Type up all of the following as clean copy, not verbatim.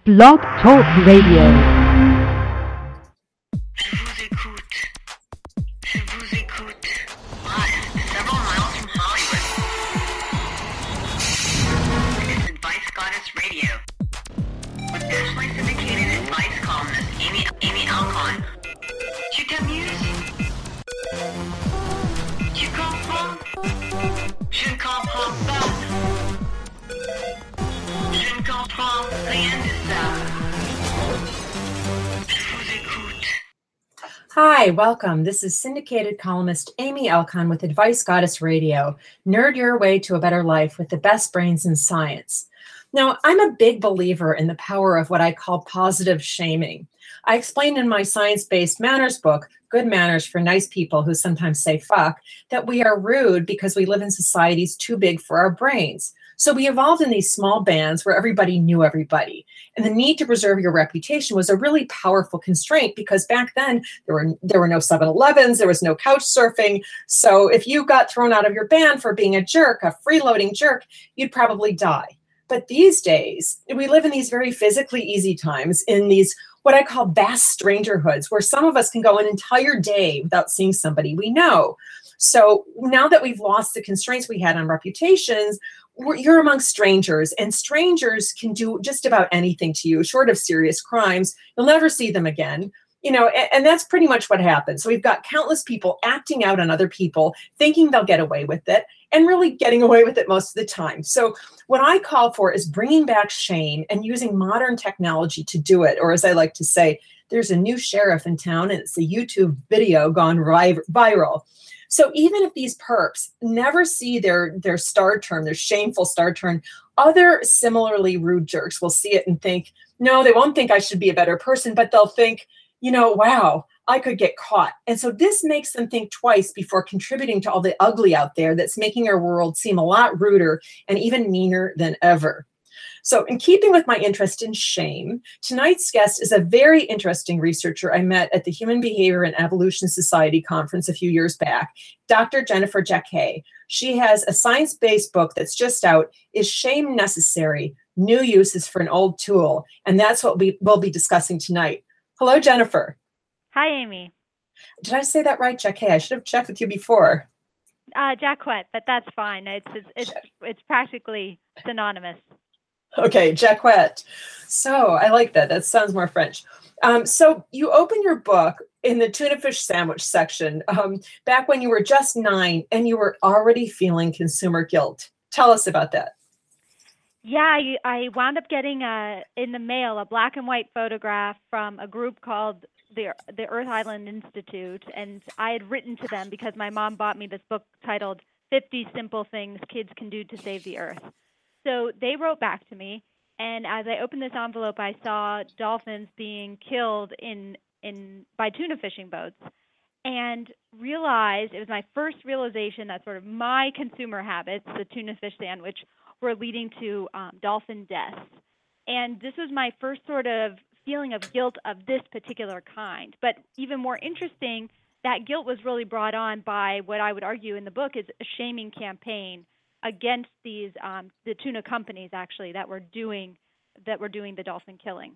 Blog Talk Radio. Je vous écoute. Je vous écoute. Live, several miles from Hollywood. It's Advice Goddess Radio. With nationally syndicated advice columnist Amy Alcon. Tu t'amuses? Tu comprends? Je ne comprends pas. Je ne comprends rien de ça. Je vous écoute. Hi, welcome. This is syndicated columnist Amy Alcon with Advice Goddess Radio. Nerd your way to a better life with the best brains in science. Now, I'm a big believer in the power of what I call positive shaming. I explained in my science-based manners book, Good Manners for Nice People Who Sometimes Say Fuck, that we are rude because we live in societies too big for our brains. So we evolved in these small bands where everybody knew everybody. And the need to preserve your reputation was a really powerful constraint because back then there were no 7-Elevens, there was no couch surfing. So if you got thrown out of your band for being a jerk, a freeloading jerk, you'd probably die. But these days, we live in these very physically easy times in these what I call vast strangerhoods, where some of us can go an entire day without seeing somebody we know. So now that we've lost the constraints we had on reputations, you're among strangers, and strangers can do just about anything to you, short of serious crimes. You'll never see them again. And that's pretty much what happens. So we've got countless people acting out on other people, thinking they'll get away with it, and really getting away with it most of the time. So what I call for is bringing back shame and using modern technology to do it. Or as I like to say, there's a new sheriff in town, and it's a YouTube video gone viral. So even if these perps never see their star turn, their shameful star turn, other similarly rude jerks will see it and think, no, they won't think I should be a better person, but they'll think, wow, I could get caught. And so this makes them think twice before contributing to all the ugly out there that's making our world seem a lot ruder and even meaner than ever. So in keeping with my interest in shame, tonight's guest is a very interesting researcher I met at the Human Behavior and Evolution Society conference a few years back, Dr. Jennifer Jacquet. She has a science-based book that's just out, Is Shame Necessary? New Uses for an Old Tool. And that's what we'll be discussing tonight. Hello, Jennifer. Hi, Amy. Did I say that right, Jacquet? I should have checked with you before. Jacquet, but that's fine. It's practically synonymous. Okay, Jacquet. So I like that. That sounds more French. So you open your book in the tuna fish sandwich section back when you were just 9 and you were already feeling consumer guilt. Tell us about that. Yeah, I wound up getting in the mail a black and white photograph from a group called the Earth Island Institute, and I had written to them because my mom bought me this book titled 50 Simple Things Kids Can Do to Save the Earth. So they wrote back to me, and as I opened this envelope, I saw dolphins being killed by tuna fishing boats, and realized it was my first realization that sort of my consumer habits, the tuna fish sandwich, were leading to dolphin deaths. And this was my first sort of feeling of guilt of this particular kind. But even more interesting, that guilt was really brought on by what I would argue in the book is a shaming campaign against these the tuna companies actually that were doing the dolphin killing.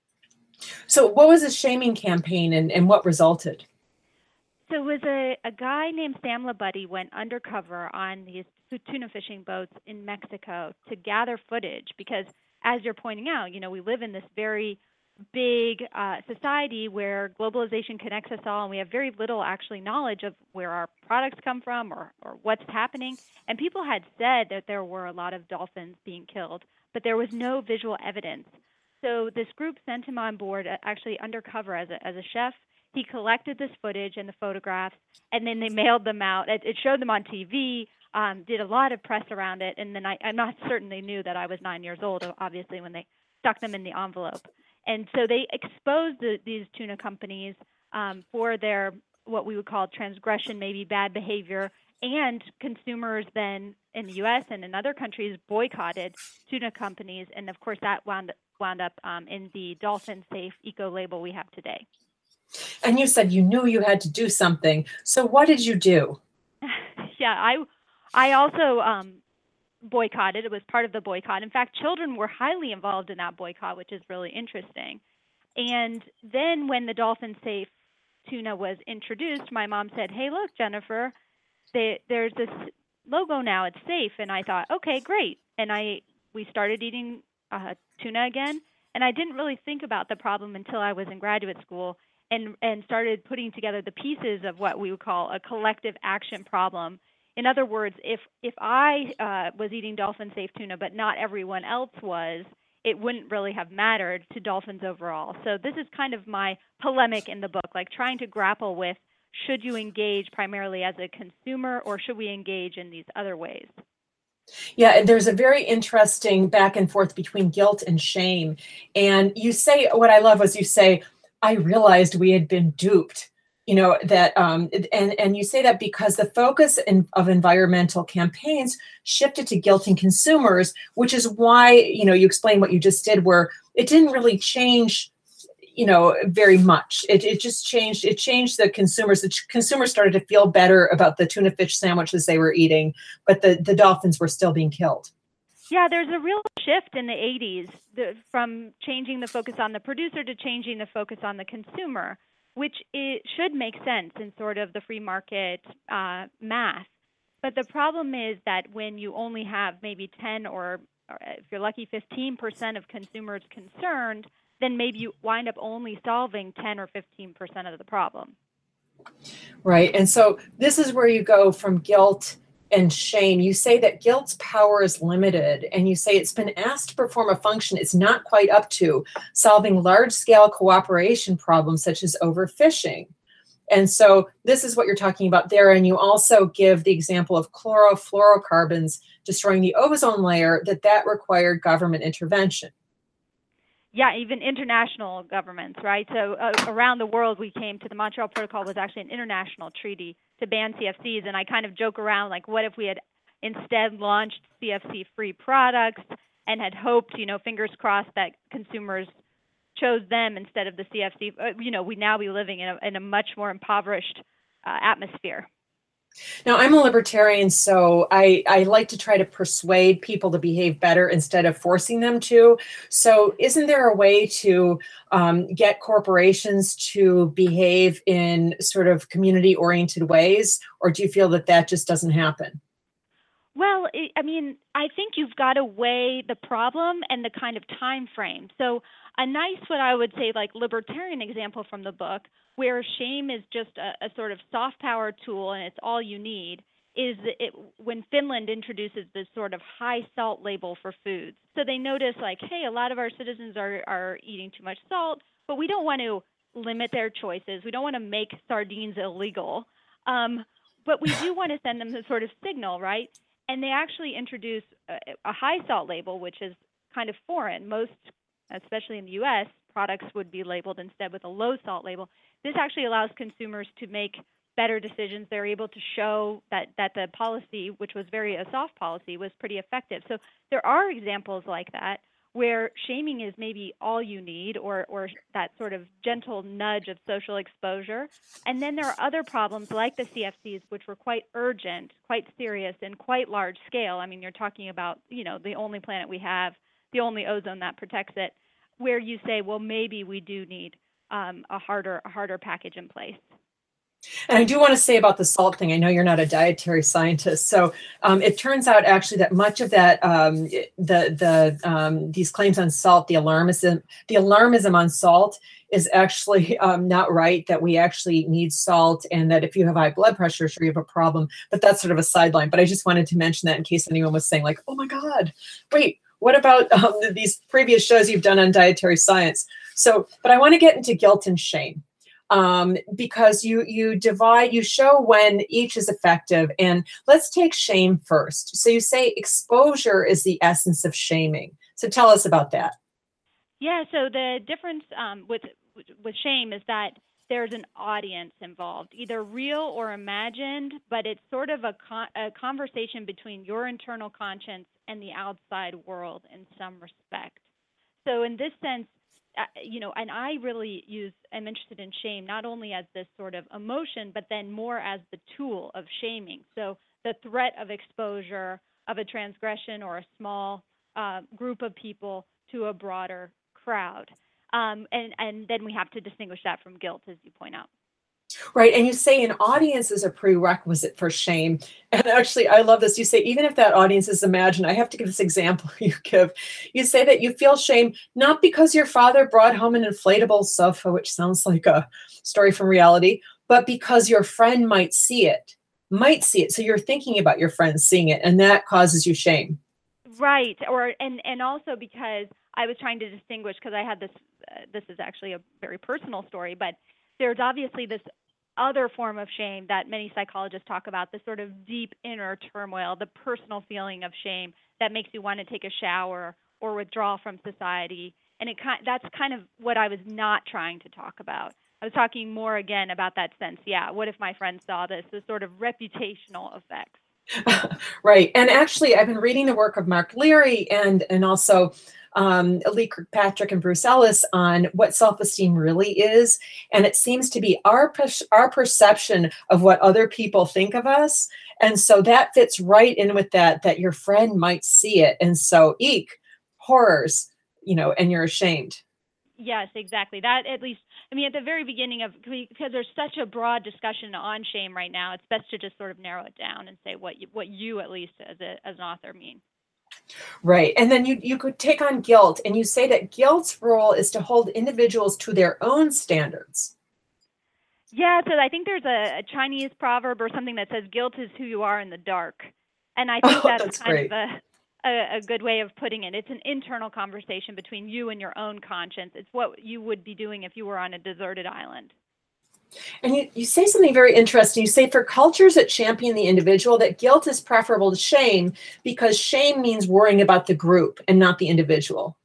So what was a shaming campaign and what resulted? So it was a guy named Sam Labuddy went undercover on these tuna fishing boats in Mexico to gather footage because, as you're pointing out, we live in this very big society where globalization connects us all, and we have very little actually knowledge of where our products come from or what's happening. And people had said that there were a lot of dolphins being killed, but there was no visual evidence. So this group sent him on board, actually undercover as a chef. He collected this footage and the photographs, and then they mailed them out. It showed them on TV, did a lot of press around it, and then I'm not certain they knew that I was 9 years old, obviously, when they stuck them in the envelope. And so they exposed these tuna companies for their what we would call transgression, maybe bad behavior, and consumers then in the U.S. and in other countries boycotted tuna companies, and of course that wound up in the dolphin safe eco label we have today. And you said you knew you had to do something. So what did you do? Yeah, I also boycotted. It was part of the boycott. In fact, children were highly involved in that boycott, which is really interesting. And then when the dolphin safe tuna was introduced, my mom said, "Hey, look, Jennifer, there's this logo now. It's safe." And I thought, okay, great. And we started eating tuna again. And I didn't really think about the problem until I was in graduate school and started putting together the pieces of what we would call a collective action problem. In other words, if I was eating dolphin safe tuna, but not everyone else was, it wouldn't really have mattered to dolphins overall. So this is kind of my polemic in the book, like trying to grapple with, should you engage primarily as a consumer, or should we engage in these other ways? Yeah, and there's a very interesting back and forth between guilt and shame. And you say, what I love was you say, I realized we had been duped. That and you say that because the focus of environmental campaigns shifted to guilting consumers, which is why you explain what you just did, where it didn't really change very much. It just changed. It changed the consumers. The consumers started to feel better about the tuna fish sandwiches they were eating, but the dolphins were still being killed. Yeah, there's a real shift in the 80s from changing the focus on the producer to changing the focus on the consumer, which it should make sense in sort of the free market math. But the problem is that when you only have maybe 10 or if you're lucky, 15% of consumers concerned, then maybe you wind up only solving 10 or 15% of the problem. Right. And so this is where you go from guilt and shame. You say that guilt's power is limited, and you say it's been asked to perform a function it's not quite up to, solving large-scale cooperation problems such as overfishing. And so this is what you're talking about there. And you also give the example of chlorofluorocarbons destroying the ozone layer, that required government intervention. Yeah, even international governments, right? So around the world, we came to the Montreal Protocol was actually an international treaty to ban CFCs. And I kind of joke around, like, what if we had instead launched CFC-free products and had hoped, fingers crossed, that consumers chose them instead of the CFC? We'd now be living in a much more impoverished atmosphere. Now, I'm a libertarian, so I like to try to persuade people to behave better instead of forcing them to. So isn't there a way to get corporations to behave in sort of community-oriented ways, or do you feel that just doesn't happen? Well, I think you've got to weigh the problem and the kind of time frame. So a nice, what I would say, like libertarian example from the book, where shame is just a sort of soft power tool and it's all you need, is when Finland introduces this sort of high salt label for foods. So they notice, like, hey, a lot of our citizens are eating too much salt, but we don't want to limit their choices. We don't want to make sardines illegal. But we do want to send them the sort of signal, right? And they actually introduce a high salt label, which is kind of foreign. Most, especially in the U.S., products would be labeled instead with a low salt label. This actually allows consumers to make better decisions. They're able to show that the policy, which was a soft policy, was pretty effective. So there are examples like that where shaming is maybe all you need, or that sort of gentle nudge of social exposure. And then there are other problems like the CFCs, which were quite urgent, quite serious, and quite large scale. I mean, you're talking about, the only planet we have, the only ozone that protects it, where you say, well, maybe we do need a harder package in place. And I do want to say about the salt thing, I know you're not a dietary scientist, so it turns out actually that much of that, these claims on salt, the alarmism on salt is actually not right, that we actually need salt, and that if you have high blood pressure, sure, you have a problem. But that's sort of a sideline. But I just wanted to mention that in case anyone was saying, like, oh my God, wait, what about these previous shows you've done on dietary science? So, but I want to get into guilt and shame. Because you show when each is effective. And let's take shame first. So you say exposure is the essence of shaming. So tell us about that. Yeah, so the difference with shame is that there's an audience involved, either real or imagined, but it's sort of a conversation between your internal conscience and the outside world in some respect. So in this sense, and I really am interested in shame not only as this sort of emotion, but then more as the tool of shaming. So the threat of exposure, of a transgression or a small group of people to a broader crowd. And then we have to distinguish that from guilt, as you point out. Right. And you say an audience is a prerequisite for shame. And actually, I love this. You say, even if that audience is imagined, I have to give this example you give. You say that you feel shame, not because your father brought home an inflatable sofa, which sounds like a story from reality, but because your friend might see it. So you're thinking about your friend seeing it, and that causes you shame. Right. And also because I was trying to distinguish, because I had this, this is actually a very personal story, but there's obviously this other form of shame that many psychologists talk about, this sort of deep inner turmoil, the personal feeling of shame that makes you want to take a shower or withdraw from society. And that's kind of what I was not trying to talk about. I was talking more, again, about that sense, what if my friend saw this, the sort of reputational effects. Right. And actually, I've been reading the work of Mark Leary and also Lee Kirkpatrick and Bruce Ellis on what self-esteem really is. And it seems to be our perception of what other people think of us. And so that fits right in with that your friend might see it. And so, horrors, and you're ashamed. Yes, exactly. That, at least, at the very beginning because there's such a broad discussion on shame right now, it's best to just sort of narrow it down and say what you at least as an author mean. Right. And then you could take on guilt, and you say that guilt's role is to hold individuals to their own standards. Yeah, so I think there's a Chinese proverb or something that says guilt is who you are in the dark. And I think that's kind of a good way of putting it. It's an internal conversation between you and your own conscience. It's what you would be doing if you were on a deserted island. And you say something very interesting. You say for cultures that champion the individual, that guilt is preferable to shame because shame means worrying about the group and not the individual.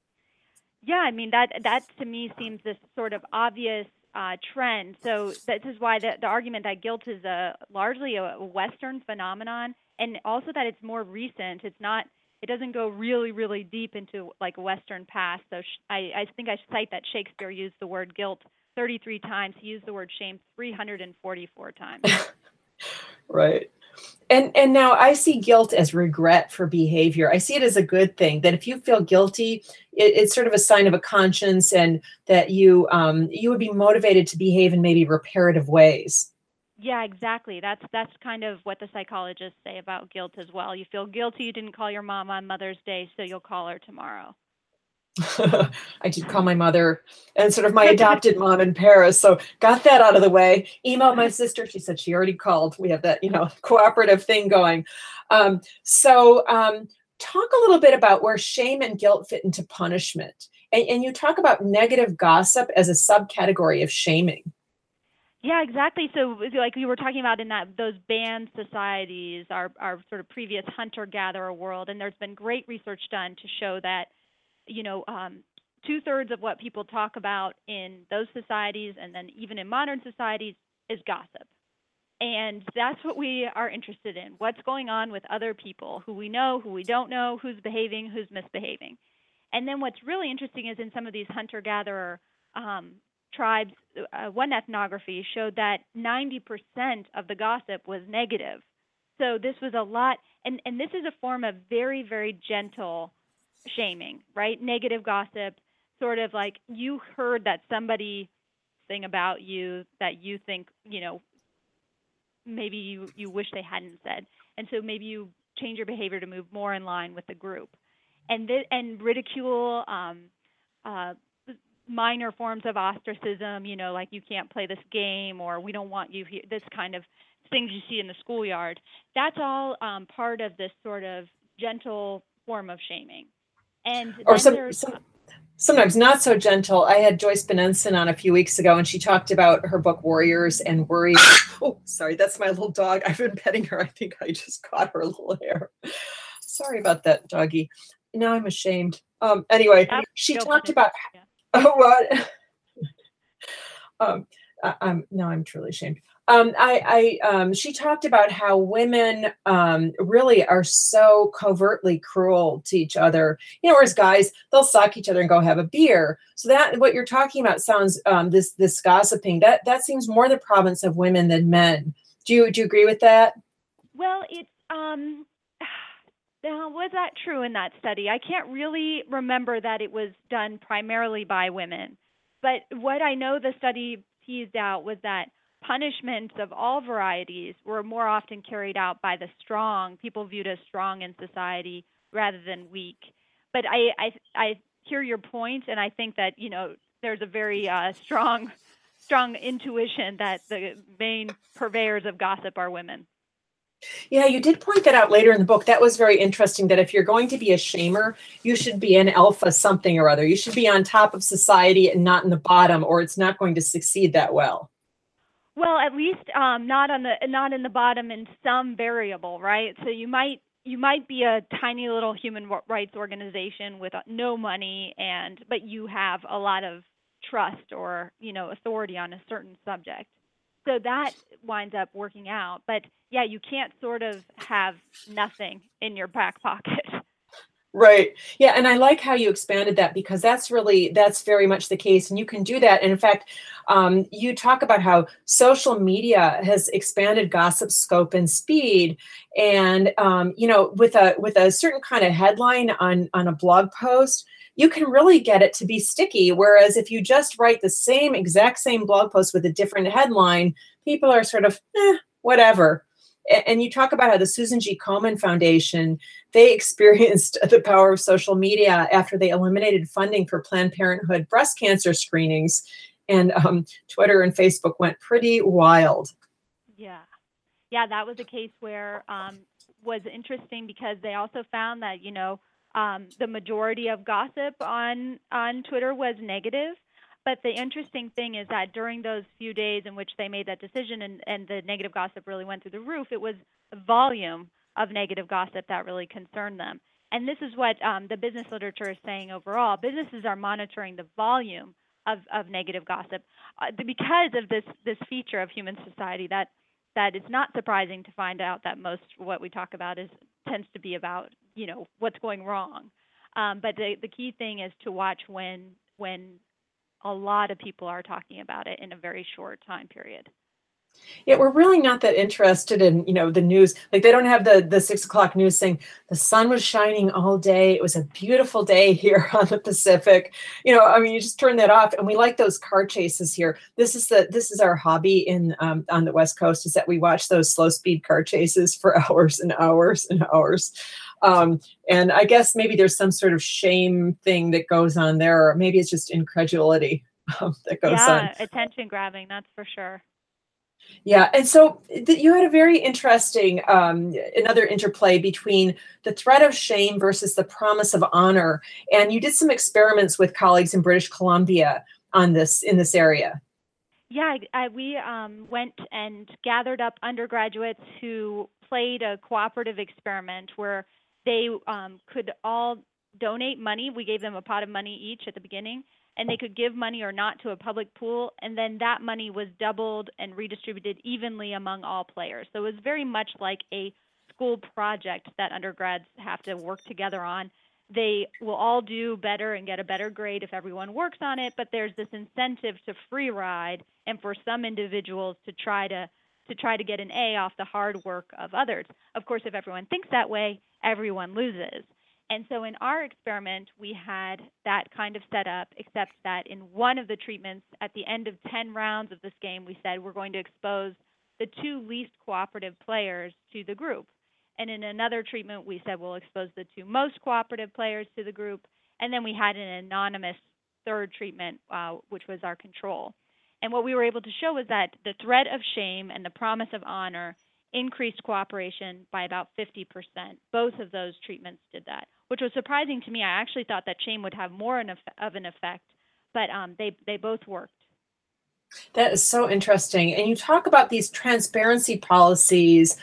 Yeah, that to me seems this sort of obvious trend. So this is why the argument that guilt is largely a Western phenomenon, and also that it's more recent. It doesn't go really, really deep into like a Western past. So I think I should cite that Shakespeare used the word guilt 33 times. He used the word shame 344 times. Right. And now I see guilt as regret for behavior. I see it as a good thing, that if you feel guilty, it's sort of a sign of a conscience, and that you would be motivated to behave in maybe reparative ways. Yeah, exactly. That's kind of what the psychologists say about guilt as well. You feel guilty you didn't call your mom on Mother's Day, so you'll call her tomorrow. I did call my mother and sort of my adopted mom in Paris. So got that out of the way. Emailed my sister. She said she already called. We have that, cooperative thing going. So talk a little bit about where shame and guilt fit into punishment. And you talk about negative gossip as a subcategory of shaming. Yeah, exactly. So like we were talking about in those band societies, our sort of previous hunter-gatherer world, and there's been great research done to show that 2/3 of what people talk about in those societies and then even in modern societies is gossip. And that's what we are interested in. What's going on with other people, who we know, who we don't know, who's behaving, who's misbehaving. And then what's really interesting is in some of these hunter-gatherer tribes, one ethnography showed that 90% of the gossip was negative. So this was a lot, and this is a form of very, very gentle shaming, right? Negative gossip, sort of like you heard that somebody thing about you that you think, maybe you wish they hadn't said. And so maybe you change your behavior to move more in line with the group. And ridicule, minor forms of ostracism, like you can't play this game, or we don't want you here, this kind of things you see in the schoolyard. That's all part of this sort of gentle form of shaming. And or sometimes not so gentle. I had Joyce Benenson on a few weeks ago, and she talked about her book Warriors and Worry. Oh, sorry, that's my little dog. I've been petting her. I think I just caught her little hair. Sorry about that, doggy. Now I'm ashamed. Anyway, she talked about what? Now I'm truly ashamed. She talked about how women really are so covertly cruel to each other, whereas guys, they'll sock each other and go have a beer. So that what you're talking about sounds this gossiping that seems more the province of women than men. Do you agree with that? Well, it's Now, was that true in that study? I can't really remember that it was done primarily by women. But what I know the study teased out was that punishments of all varieties were more often carried out by the strong, people viewed as strong in society rather than weak. But I hear your point, and I think that, there's a very strong intuition that the main purveyors of gossip are women. Yeah, you did point that out later in the book. That was very interesting, that if you're going to be a shamer, you should be an alpha something or other. You should be on top of society and not in the bottom, or it's not going to succeed that well. Well, at least not in the bottom in some variable, right? So you might be a tiny little human rights organization with no money, but you have a lot of trust or authority on a certain subject. So that winds up working out. But yeah, you can't sort of have nothing in your back pocket. Right. Yeah. And I like how you expanded that, because that's very much the case. And you can do that. And in fact, you talk about how social media has expanded gossip scope and speed. And, with a certain kind of headline on a blog post, you can really get it to be sticky. Whereas if you just write the exact same blog post with a different headline, people are sort of, whatever. And you talk about how the Susan G. Komen Foundation, they experienced the power of social media after they eliminated funding for Planned Parenthood breast cancer screenings. And Twitter and Facebook went pretty wild. Yeah, that was a case where was interesting, because they also found that the majority of gossip on Twitter was negative. But the interesting thing is that during those few days in which they made that decision and the negative gossip really went through the roof, it was the volume of negative gossip that really concerned them. And this is what the business literature is saying overall. Businesses are monitoring the volume of negative gossip because of this feature of human society that it's not surprising to find out that most what we talk about tends to be about what's going wrong. But the key thing is to watch when a lot of people are talking about it in a very short time period. Yeah, we're really not that interested in, the news. Like, they don't have the 6 o'clock news saying the sun was shining all day. It was a beautiful day here on the Pacific. You just turn that off. And we like those car chases here. This is our hobby on the West Coast, is that we watch those slow speed car chases for hours and hours and hours. And I guess maybe there's some sort of shame thing that goes on there, or maybe it's just incredulity that goes on. Yeah, attention grabbing, that's for sure. Yeah. And so you had a very interesting, another interplay between the threat of shame versus the promise of honor. And you did some experiments with colleagues in British Columbia in this area. Yeah, we went and gathered up undergraduates who played a cooperative experiment where they could all donate money. We gave them a pot of money each at the beginning, and they could give money or not to a public pool, and then that money was doubled and redistributed evenly among all players. So it was very much like a school project that undergrads have to work together on. They will all do better and get a better grade if everyone works on it, but there's this incentive to free ride and for some individuals to try to get an A off the hard work of others. Of course, if everyone thinks that way, everyone loses. And so in our experiment, we had that kind of setup, except that in one of the treatments, at the end of 10 rounds of this game, we said we're going to expose the 2 least cooperative players to the group. And in another treatment, we said we'll expose the 2 most cooperative players to the group. And then we had an anonymous third treatment, which was our control. And what we were able to show was that the threat of shame and the promise of honor increased cooperation by about 50%. Both of those treatments did that, which was surprising to me. I actually thought that shame would have more of an effect, but they both worked. That is so interesting. And you talk about these transparency policies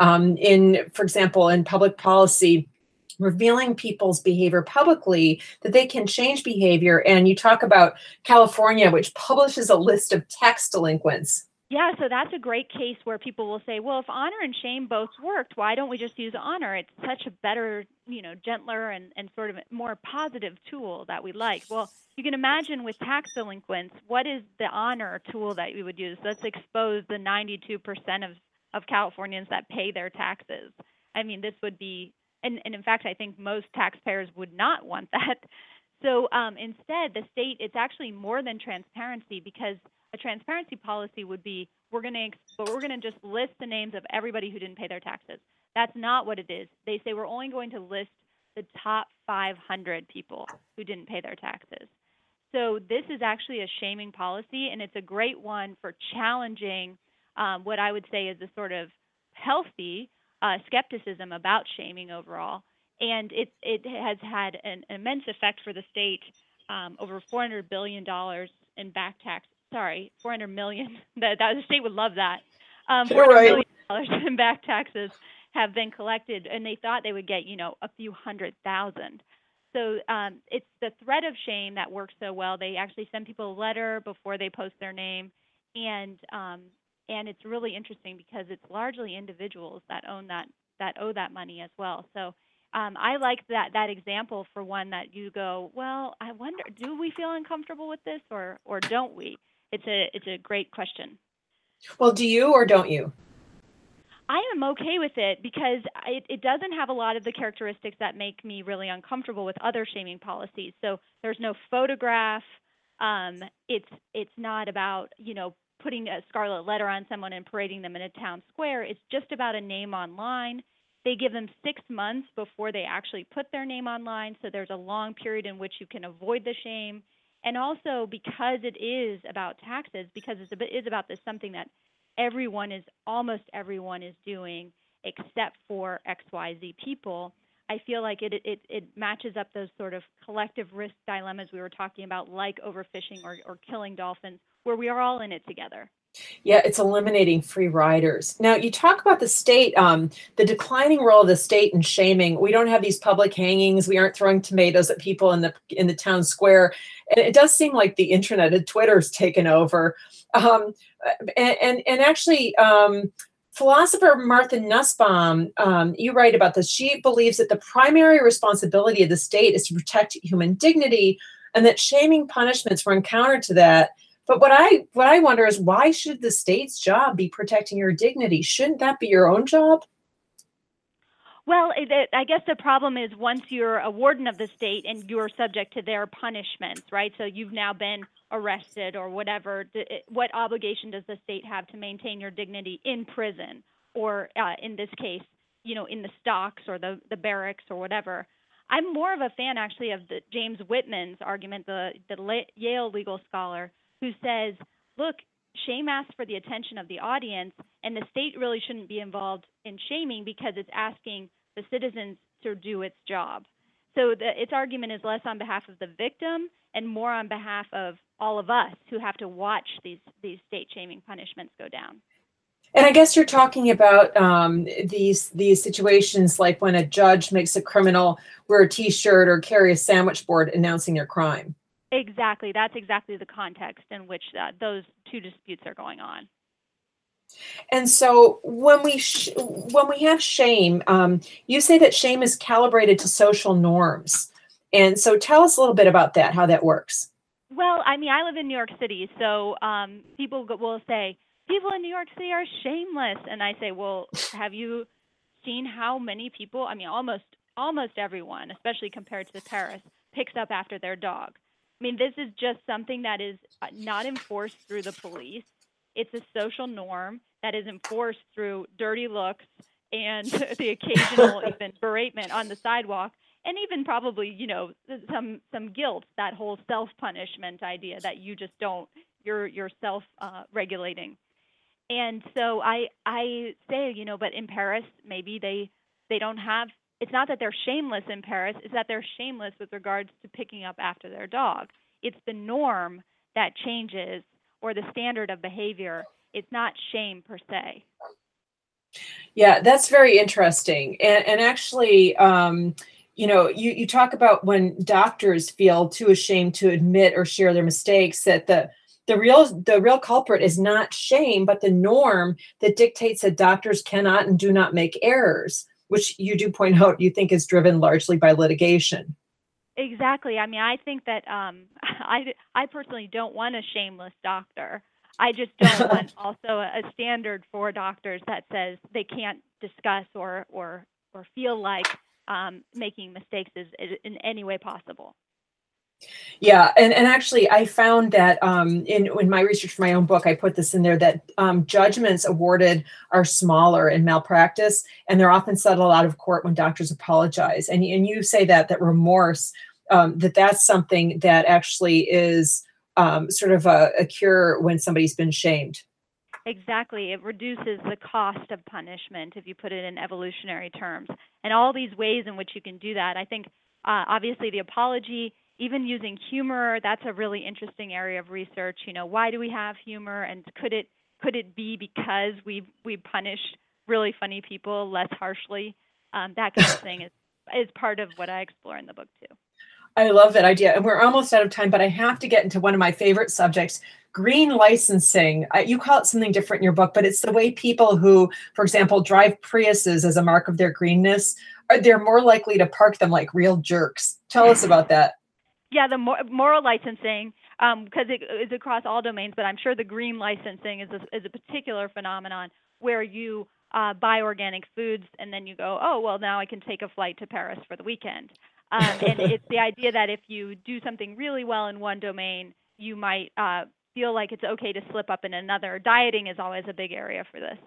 for example, in public policy, revealing people's behavior publicly, that they can change behavior. And you talk about California, which publishes a list of tax delinquents. Yeah, so that's a great case where people will say, well, if honor and shame both worked, why don't we just use honor? It's such a better, gentler and sort of more positive tool that we like. Well, you can imagine with tax delinquents, what is the honor tool that we would use? Let's expose the 92% of Californians that pay their taxes. I mean, this would be And in fact, I think most taxpayers would not want that. So instead, the state, it's actually more than transparency, because a transparency policy would be, we're going to just list the names of everybody who didn't pay their taxes. That's not what it is. They say we're only going to list the top 500 people who didn't pay their taxes. So this is actually a shaming policy, and it's a great one for challenging what I would say is a sort of healthy skepticism about shaming overall. And it has had an immense effect for the state, over $400 billion in back tax. Sorry, $400 million. The state would love that. You're $400 right. million in back taxes have been collected, and they thought they would get, a few 100,000. So it's the threat of shame that works so well. They actually send people a letter before they post their name, and it's really interesting because it's largely individuals that owe that money as well. So I like that example for one that you go, well, I wonder, do we feel uncomfortable with this or don't we? It's a great question. Well, do you or don't you? I am okay with it because it doesn't have a lot of the characteristics that make me really uncomfortable with other shaming policies. So there's no photograph. It's not about, putting a scarlet letter on someone and parading them in a town square. It's just about a name online. They give them 6 months before they actually put their name online. So there's a long period in which you can avoid the shame. And also because it is about taxes, because it is about this something that almost everyone is doing except for XYZ people, I feel like it matches up those sort of collective risk dilemmas we were talking about, like overfishing or killing dolphins, where we are all in it together. Yeah, it's eliminating free riders. Now, you talk about the state, the declining role of the state in shaming. We don't have these public hangings. We aren't throwing tomatoes at people in the town square. And it does seem like the internet and Twitter's taken over. And actually, philosopher Martha Nussbaum, you write about this. She believes that the primary responsibility of the state is to protect human dignity, and that shaming punishments were counter to that. But what I wonder is, why should the state's job be protecting your dignity? Shouldn't that be your own job? Well, I guess the problem is once you're a warden of the state and you're subject to their punishments, right? So you've now been arrested or whatever. What obligation does the state have to maintain your dignity in prison, or in this case, in the stocks or the barracks or whatever? I'm more of a fan, actually, of the James Whitman's argument, the Yale legal scholar, who says, look, shame asks for the attention of the audience, and the state really shouldn't be involved in shaming because it's asking the citizens to do its job. So its argument is less on behalf of the victim and more on behalf of all of us who have to watch these state shaming punishments go down. And I guess you're talking about these situations like when a judge makes a criminal wear a T-shirt or carry a sandwich board announcing their crime. Exactly. That's exactly the context in which those two disputes are going on. And so when we have shame, you say that shame is calibrated to social norms. And so tell us a little bit about that, how that works. Well, I mean, I live in New York City, so people will say, people in New York City are shameless. And I say, well, have you seen how many people, I mean, almost everyone, especially compared to Paris, picks up after their dog? I mean, this is just something that is not enforced through the police. It's a social norm that is enforced through dirty looks and the occasional even beratement on the sidewalk, and even probably, some guilt, that whole self-punishment idea that you just don't, you're self-regulating. And so I say, but in Paris, maybe they don't have, it's not that they're shameless in Paris, it's that they're shameless with regards to picking up after their dog. It's the norm that changes, or the standard of behavior. It's not shame per se. Yeah, that's very interesting. And actually, you talk about when doctors feel too ashamed to admit or share their mistakes, that the real culprit is not shame, but the norm that dictates that doctors cannot and do not make errors, which you do point out you think is driven largely by litigation. Exactly. I mean, I think that I personally don't want a shameless doctor. I just don't want also a standard for doctors that says they can't discuss or feel like making mistakes is in any way possible. Yeah, and actually, I found that in my research for my own book, I put this in there that judgments awarded are smaller in malpractice, and they're often settled out of court when doctors apologize. And you say that remorse, that's something that actually is sort of a cure when somebody's been shamed. Exactly. It reduces the cost of punishment if you put it in evolutionary terms. And all these ways in which you can do that, I think obviously the apology, even using humor, that's a really interesting area of research. Why do we have humor, and could it be because we punish really funny people less harshly? That kind of thing is part of what I explore in the book too. I love that idea. And we're almost out of time, but I have to get into one of my favorite subjects, green licensing. You call it something different in your book, but it's the way people who, for example, drive Priuses as a mark of their greenness, they're more likely to park them like real jerks. Tell us about that. Yeah, the moral licensing, because it is across all domains, but I'm sure the green licensing is a particular phenomenon where you buy organic foods and then you go, oh, well, now I can take a flight to Paris for the weekend. And it's the idea that if you do something really well in one domain, you might feel like it's okay to slip up in another. Dieting is always a big area for this.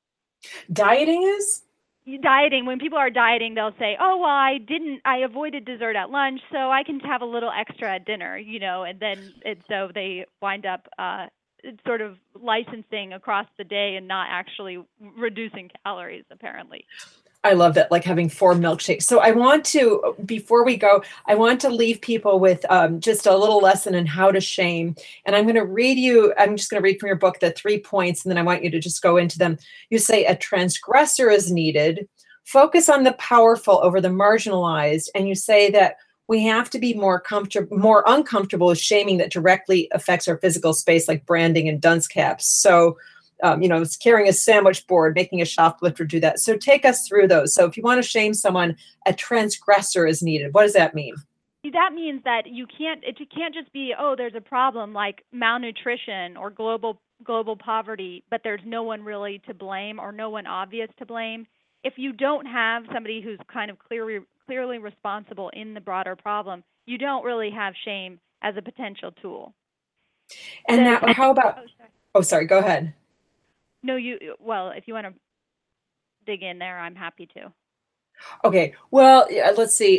Dieting is? Dieting, when people are dieting, they'll say, oh, well, I avoided dessert at lunch, so I can have a little extra at dinner, and so they wind up sort of licensing across the day and not actually reducing calories, apparently. I love that, like having 4 milkshakes. So I want to, before we go, I want to leave people with just a little lesson in how to shame. And I'm just going to read from your book the 3 points, and then I want you to just go into them. You say a transgressor is needed, focus on the powerful over the marginalized, and you say that we have to be more uncomfortable with shaming that directly affects our physical space, like branding and dunce caps. So it's carrying a sandwich board, making a shoplifter do that. So take us through those. So if you want to shame someone, a transgressor is needed. What does that mean? That means that it can't just be, oh, there's a problem like malnutrition or global poverty, but there's no one really to blame or no one obvious to blame. If you don't have somebody who's kind of clearly responsible in the broader problem, you don't really have shame as a potential tool. And how about? Oh, sorry. Go ahead. No, if you want to dig in there, I'm happy to. Okay. Well, let's see.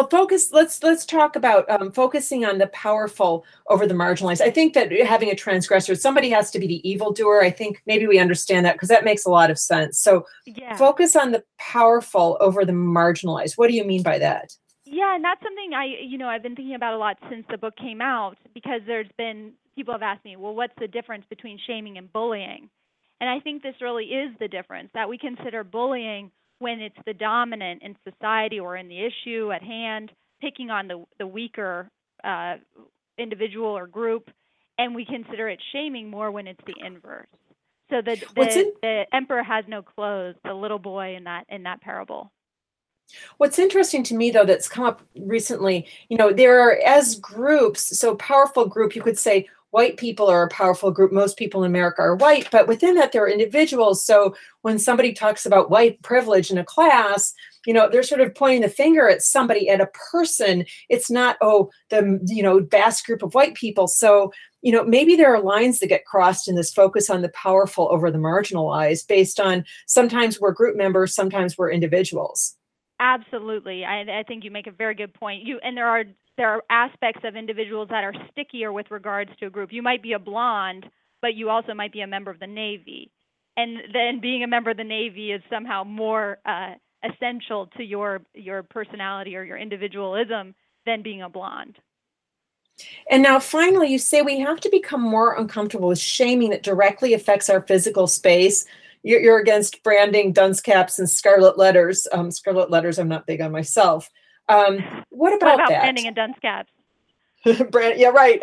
Let's talk about focusing on the powerful over the marginalized. I think that having a transgressor, somebody has to be the evildoer. I think maybe we understand that because that makes a lot of sense. So Focus on the powerful over the marginalized. What do you mean by that? Yeah, and that's something I've been thinking about a lot since the book came out, because people have asked me, well, what's the difference between shaming and bullying? And I think this really is the difference, that we consider bullying when it's the dominant in society or in the issue at hand, picking on the weaker individual or group, and we consider it shaming more when it's the inverse. So the emperor has no clothes, the little boy in that parable. What's interesting to me, though, that's come up recently, there are, as groups, so powerful group, you could say white people are a powerful group. Most people in America are white, but within that, there are individuals. So when somebody talks about white privilege in a class, they're sort of pointing the finger at somebody, at a person. It's not, the vast group of white people. So, maybe there are lines that get crossed in this focus on the powerful over the marginalized based on sometimes we're group members, sometimes we're individuals. Absolutely. I think you make a very good point. And there are aspects of individuals that are stickier with regards to a group. You might be a blonde, but you also might be a member of the Navy. And then being a member of the Navy is somehow more essential to your personality or your individualism than being a blonde. And now finally, you say we have to become more uncomfortable with shaming that directly affects our physical space. You're against branding, dunce caps, and scarlet letters. Scarlet letters I'm not big on myself. What about that? Branding and dunce caps? Yeah, right.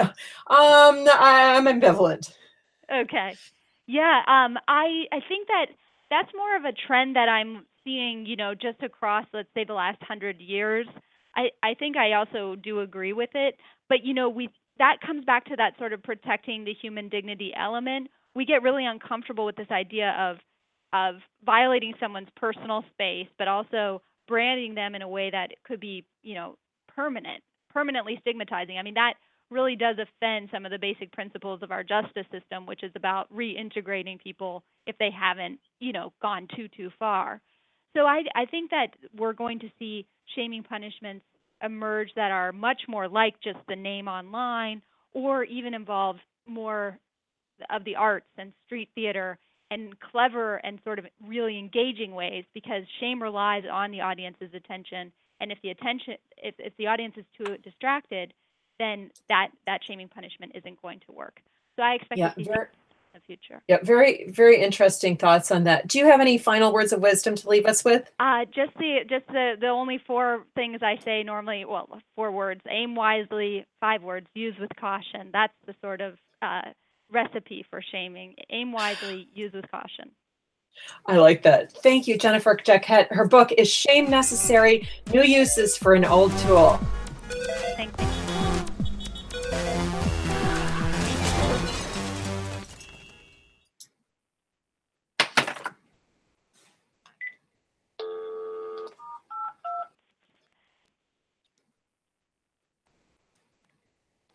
I'm ambivalent. Okay. Yeah, I think that's more of a trend that I'm seeing, just across, let's say, the last 100 years. I think I also do agree with it. But, that comes back to that sort of protecting the human dignity element. We get really uncomfortable with this idea of violating someone's personal space, but also branding them in a way that could be, permanently stigmatizing. I mean, that really does offend some of the basic principles of our justice system, which is about reintegrating people if they haven't, gone too far. So I think that we're going to see shaming punishments emerge that are much more like just the name online, or even involve more of the arts and street theater and clever and sort of really engaging ways, because shame relies on the audience's attention. And if the audience is too distracted, then that shaming punishment isn't going to work. So I expect to see in the future. Yeah, very, very interesting thoughts on that. Do you have any final words of wisdom to leave us with? Just the only 4 things I say normally. Well, 4 words: aim wisely. 5 words: use with caution. That's the sort of recipe for shaming. Aim wisely, use with caution. I like that. Thank you, Jennifer Jacquet. Her book is Shame Necessary: New Uses for an Old Tool. Thank you.